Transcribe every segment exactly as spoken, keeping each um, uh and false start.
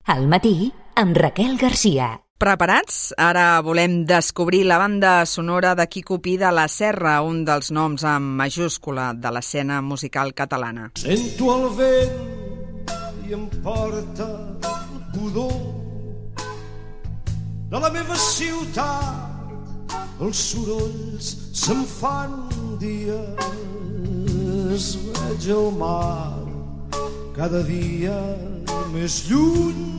Al matí, amb Raquel Garcia. Preparats? Ara volem descobrir la banda sonora de Quico Pi de la Serra, un dels noms amb majúscula de l'escena musical catalana. Sento el vent i em porta el pudor de la meva ciutat. Els sorolls se'm fan dies. Veig el mar cada dia més lluny.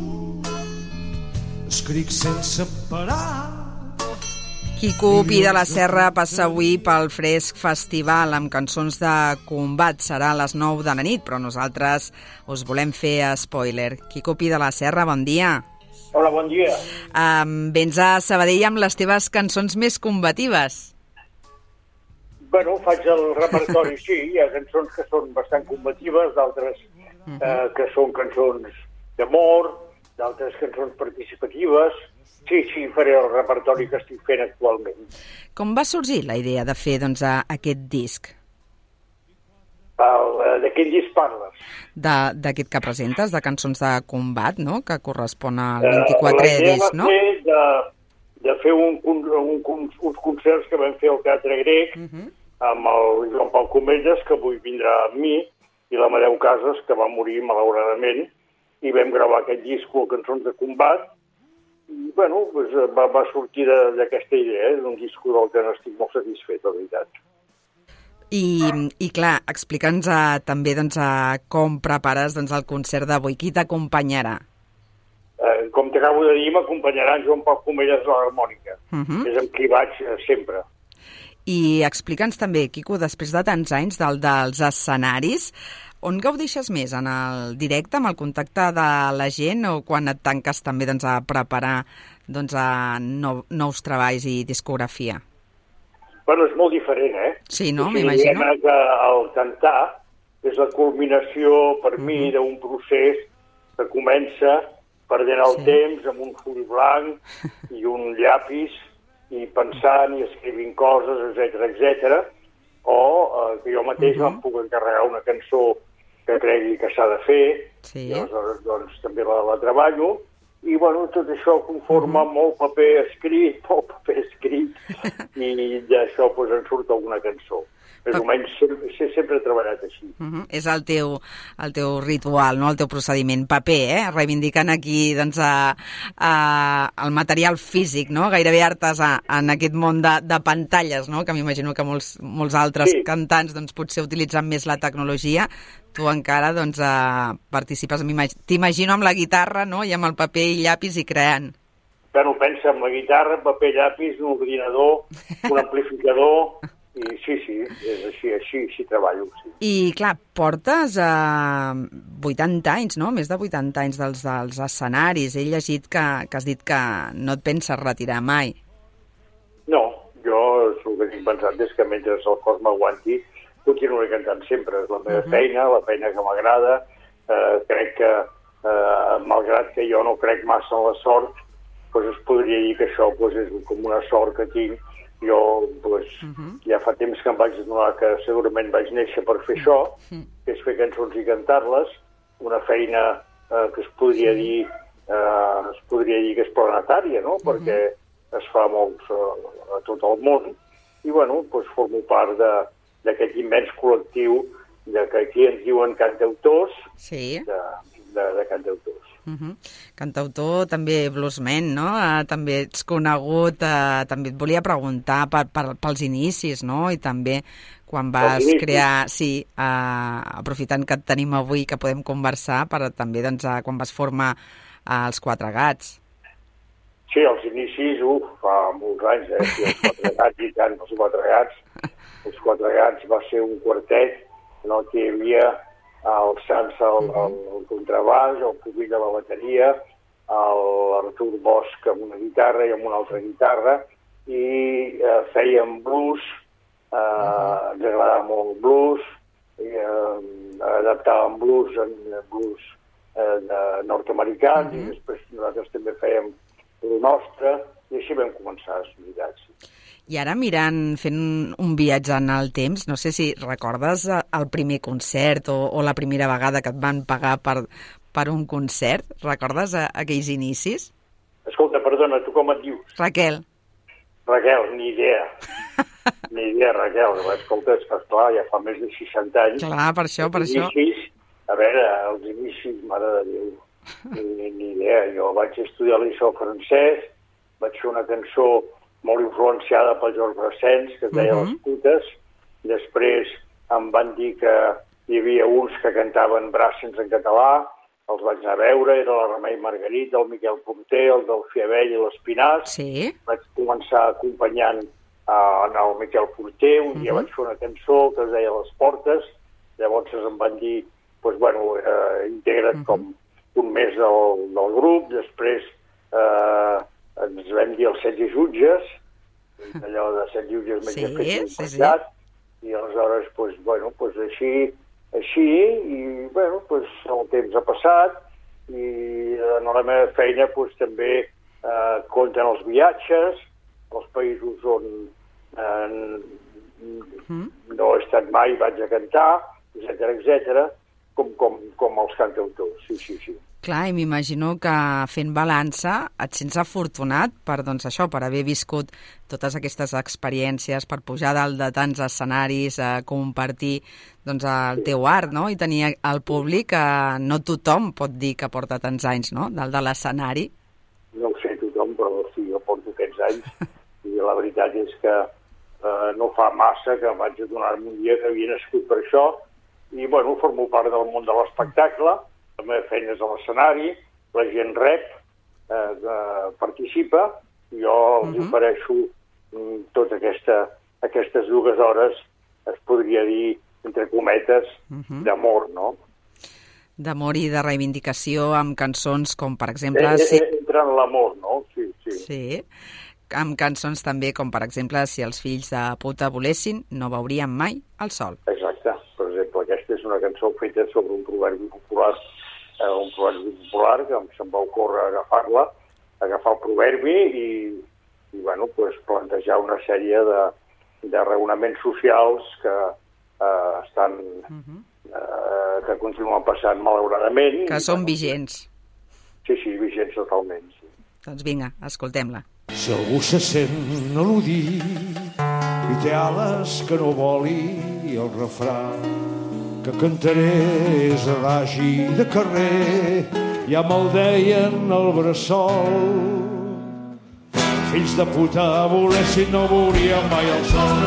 Escric sense parar. Quico Pi de la Serra passa avui pel Fresc Festival amb cançons de combat. Serà a les nou de la nit, però nosaltres us volem fer spoiler. Quico Pi de la Serra, bon dia. Hola, bon dia. Um, vens a Sabadell amb les teves cançons més combatives. Bueno, faig el repertori, sí. Hi ha cançons que són bastant combatives, d'altres uh-huh. eh, que són cançons d'amor, d'altres cançons participatives. Sí, sí, faré el repertori que estic fent actualment. Com va sorgir la idea de fer doncs, aquest disc? El, de quin disc parles? D'aquest que presentes, de cançons de combat, no?, que correspon al vint-i-quatre uh, disc, no? La idea va ser de, de fer un, un, un, uns concerts que vam fer al Teatre Grec uh-huh. amb el Joan Pau Comelles, que avui vindrà amb mi, i l'Amadeu Casas, que va morir malauradament, i vam gravar aquest disc amb cançons de combat. I, bueno, pues, va, va sortir d'aquesta idea, eh? Un disc del que n'estic molt satisfet, la veritat. I, i clar, explica'ns uh, també doncs, uh, com prepares doncs, el concert d'avui. Qui t'acompanyarà? Eh, com t'acabo de dir, m'acompanyarà en Joan Pau Comelles a l'harmònica. Uh-huh. És amb qui vaig eh, sempre. I explica'ns també, Quico, després de tants anys del, dels escenaris, on gaudeixes més? En el directe, amb el contacte de la gent, o quan et tanques també doncs, a preparar doncs, a nou, nous treballs i discografia? Bueno, és molt diferent, eh? Sí, no? O sigui, M'imagino. Que el cantar és la culminació, per uh-huh. mi, d'un procés que comença perdent el sí. temps amb un full blanc i un llapis i pensant i escrivint coses, etcètera, etcètera, o eh, que jo mateix uh-huh. em puc encarregar una cançó que cregui que s'ha de fer, sí. i aleshores doncs, també la, la treballo, i bueno, tot això conforma uh-huh. molt paper escrit, molt paper escrit, i d'això pues, en surt alguna cançó. Més o menys sempre, sempre he treballat així. Uh-huh. És el teu, el teu ritual, no? El teu procediment. Paper, eh? Reivindicant aquí doncs, a, a, el material físic, no? Gairebé artesà en aquest món de, de pantalles, no? Que m'imagino que molts, molts altres sí. cantants doncs, potser utilitzen més la tecnologia. Tu encara doncs, uh, participes, t'imagino amb la guitarra, no? I amb el paper i llapis i creant. Bueno, pensa amb la guitarra, paper, llapis, un ordinador, un amplificador... I sí, sí, és així, així, així treballo. Sí. I, clar, portes uh, vuitanta anys, no? Més de vuitanta anys dels, dels escenaris. He llegit que, que has dit que no et penses retirar mai. No, jo el que tinc pensat és que mentre el cos m'aguanti continuaré cantant sempre. És la meva uh-huh. feina, la feina que m'agrada. Eh, crec que, eh, malgrat que jo no crec massa en la sort, doncs es podria dir que això doncs, és com una sort que tinc. Jo doncs, uh-huh. ja fa temps que em vaig adonar que segurament vaig néixer per fer això, uh-huh. que és fer cançons i cantar-les, una feina eh, que es podria dir eh, es podria dir que és planetària, no? Uh-huh. Perquè es fa molts eh, a tot el món, i bueno, doncs formo part d'aquest immens col·lectiu de que aquí ens diuen cantautors, sí. de, de, de cantautors. Uh-huh. Cantautor, també bluesman, no? Uh, també ets conegut, uh, també et volia preguntar per, per, pels inicis, no? I també quan vas crear, sí, uh, aprofitant que et tenim avui, que podem conversar, per també, doncs, uh, quan vas formar uh, els Quatre Gats. Sí, els inicis, uf, fa molts anys, eh? Sí, els Quatre Gats, i tant, els Quatre Gats. Els Quatre Gats va ser un quartet en el que hi havia el Sans al, al, al contrabaix, el Pubill de la bateria, l'Artur Bosch amb una guitarra i amb una altra guitarra, i eh, fèiem blues, eh, uh-huh. ens agradava molt el blues, i, eh, adaptàvem blues en blues eh, de nord-americans, uh-huh. i després nosaltres també fèiem el nostre, i així vam començar, és veritat, sí. I ara mirant, fent un viatge en el temps, no sé si recordes el primer concert o, o la primera vegada que et van pagar per, per un concert? Recordes a, aquells inicis? Escolta, perdona, tu com et dius? Raquel. Raquel, ni idea. Ni idea, Raquel. Escolta, és que esclar, ja fa més de seixanta anys. Clar, per això, per els això. Inicis, a veure, els inicis, mare de Déu, ni, ni idea. Jo vaig estudiar a l'Liceu francès, vaig fer una cançó molt influenciada pel Georges Brassens, que es deia Mhm. Les putes. Després em van dir que hi havia uns que cantaven Brassens en català, els vaig anar a veure, era la Remei Margarit, el Miquel Porter, el Delfí Abell i l'Espinàs. Sí. Vaig començar acompanyant uh, el Miquel Porter, un dia Mhm. vaig fer una cançó que es deia Les Portes, llavors em van dir, doncs, bueno, eh, integra't com un mes del, del grup, després eh, ens vam dir els setze jutges, allò de set jutges menys Sí, fet un sí, sí. penjat, i aleshores, doncs, bueno, doncs així, així, i, bueno, doncs el temps ha passat, i en la meva feina, doncs, també eh, compten els viatges, els països on eh, no he estat mai, vaig a cantar, etcètera, etcètera, com, com, com els cantautors, sí, sí, sí. Clar, i m'imagino que fent balança et sents afortunat per, doncs, això, per haver viscut totes aquestes experiències, per pujar dalt de tants escenaris, a compartir doncs, el teu art, no? I tenir el públic que no tothom pot dir que porta tants anys, no?, dalt de l'escenari. No ho sé tothom, però sí, jo porto aquests anys, i la veritat és que eh, no fa massa que vaig adonar-me un dia que havia nascut per això, i, bueno, formo part del món de l'espectacle. La meva feina és a l'escenari, la gent rep, eh, eh, participa, i jo els Mhm. ofereixo mm, tota aquesta, aquestes dues hores, es podria dir, entre cometes, Mhm. d'amor, no? D'amor i de reivindicació amb cançons com, per exemple... Eh, si... eh, entra en l'amor, no? Sí, sí. Sí, amb cançons també com, per exemple, Si els fills de puta volessin, no veurien mai el sol. Exacte. Per exemple, aquesta és una cançó feta sobre un proverbi popular, eh, un proverbi popular que em se'm va ocórrer agafar-la, agafar el proverbi i, i bueno, pues, plantejar una sèrie de, de raonaments socials que eh, estan Mhm. eh, que continuen passant malauradament. Que I, són bueno, vigents. Sí, sí, vigents totalment. Sí. Doncs vinga, escoltem-la. Si algú se sent al·ludit i té ales que no voli, el refrà que cantaré és adagi de carrer, ja me'l deien al bressol. Fills de puta volessin no veurien mai el sol.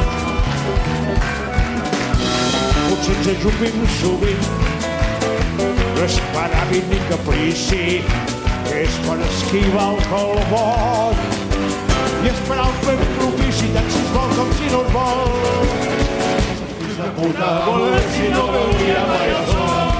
Potser ens ajupim sovint, no és per hàbit ni caprici, és per esquivar el colbot i esperar el ple propici, tant si es vol com si no es vol. Fills de puta volessin no veuria mai el sol.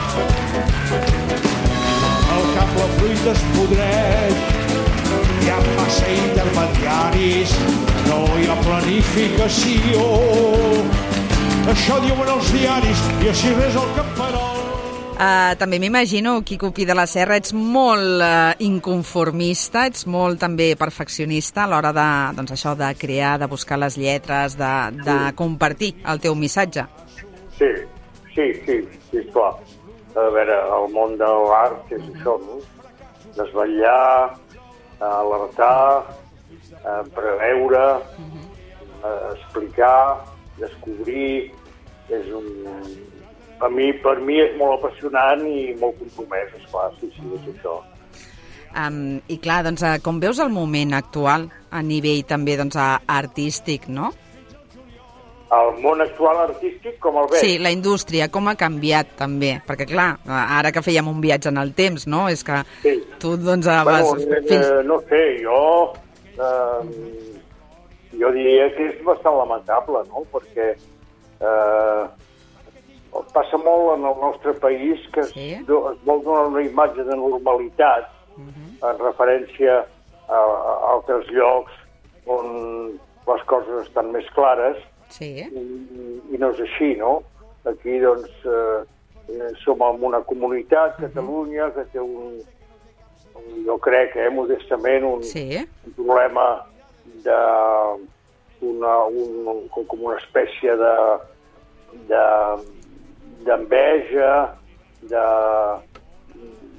Al cap la fruita es podreix, hi ha massa intermediaris, no hi ha planificació. Això diuen els diaris i així res el camperol. Uh, també m'imagino, Quico Pi de la Serra, ets molt uh, inconformista, ets molt també perfeccionista a l'hora de, doncs això, de crear, de buscar les lletres, de, de compartir el teu missatge. Sí, sí, sí, sí, esclar. A veure, el món de l'art és això, no? Desvetllar, alertar, eh, preveure, eh, explicar, descobrir, és un... A mi, per mi és molt apassionant i molt compromès, esclar, sí, sí, és això. Um, I clar, doncs, uh, com veus el moment actual a nivell també doncs, uh, artístic, no? El món actual artístic com el veig? Sí, la indústria, com ha canviat també, perquè clar, ara que fèiem un viatge en el temps, no? És que Sí. tu doncs uh, vas... Bueno, eh, fins... eh, no sé, jo... Eh, jo diria que és bastant lamentable, no? Perquè... Eh, passa molt en el nostre país que Sí. es, es vol donar una imatge de normalitat Uh-huh. en referència a, a altres llocs on les coses estan més clares Sí. i, i no és així, no? Aquí, doncs, eh, som en una comunitat, Catalunya, que té un, un jo crec, eh, modestament, un, Sí. un problema de una, un, com una espècie de de d'enveja, de,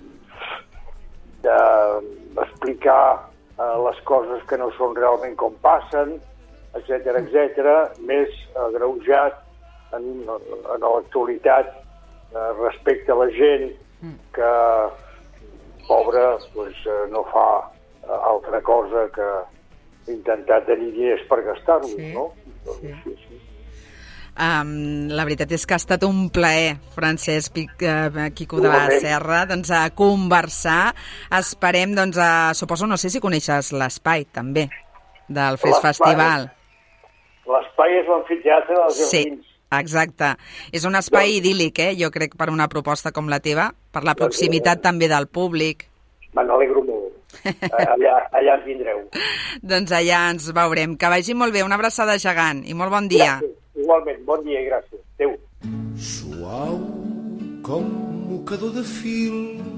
d'explicar eh, les coses que no són realment com passen, etcètera, etcètera, més agreujat en, en l'actualitat eh, respecte a la gent que, pobra, pues, eh, no fa eh, altra cosa que intentar tenir diners per gastar-los, sí, no? Sí. Doncs, sí, sí. Um, la veritat és que ha estat un plaer, Francesc uh, Quico de la Igualment. Serra, doncs, a conversar. Esperem, doncs, a, suposo, no sé si coneixes l'espai, també, del Fes L'espai. Festival. L'espai és l'amfiteatre dels Sí, Jardins. exacte. És un espai Doncs- idíl·lic, eh? Jo crec, per una proposta com la teva, per la Doncs, proximitat eh, també del públic. Me n'alegro molt. Allà, allà ens vindreu. Doncs allà ens veurem. Que vagi molt bé, una abraçada gegant i molt bon dia. Gràcies. Igualment, bon dia i gràcies. Adéu. Suau com mocador de fil,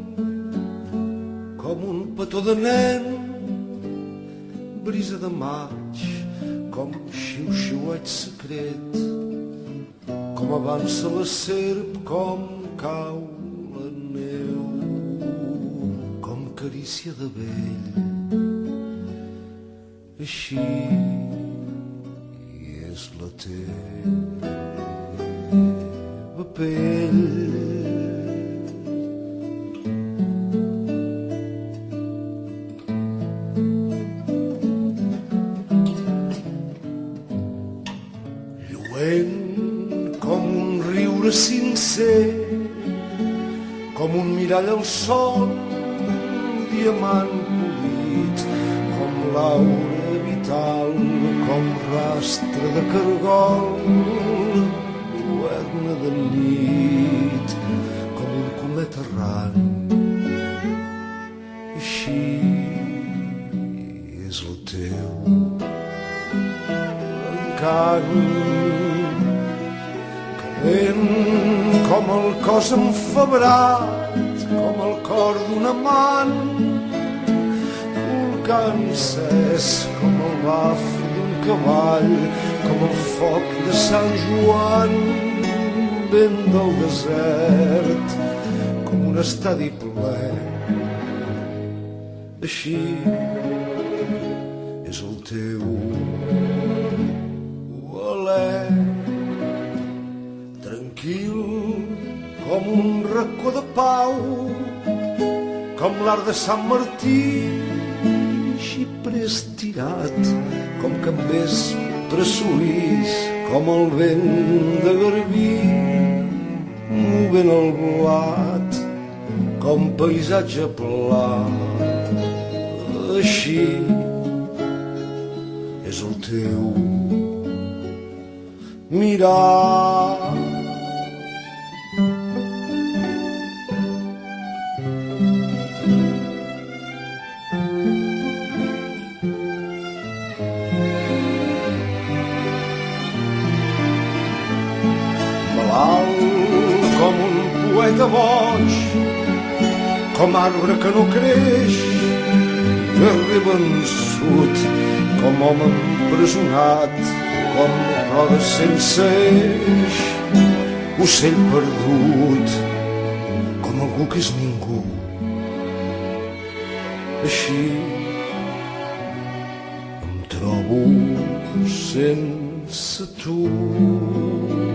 com un petó de nen, brisa de maig, com xiu-xiueig secret, com avança la serp, com cau la neu, com carícia de vell. Així és la teva pell. Lluent com un riure sincer, com un mirall al sol, diamant polit, com l'aura vital, com rastre de cargol, lluerna de nit, com un cometa errant. Així és el teu encant, calent com el cos enfebrat, com el cor d'un amant, volcà encès com el baf d'un cavall, com el foc de Sant Joan, vent del desert, com un estadi ple. Així és el teu alè, tranquil com un racó de pau, com l'art de Sant Martí, xiprer estirat, com can vespre solís, com el vent de Garbí, movent el blat, com paisatge pla. Així és el teu mirar. Malalt com un poeta boig, com arbre que no creix, guerrer vençut, com home empresonat, com roda sense eix, ocell perdut, com algú que és ningú. Així em trobo sense tu.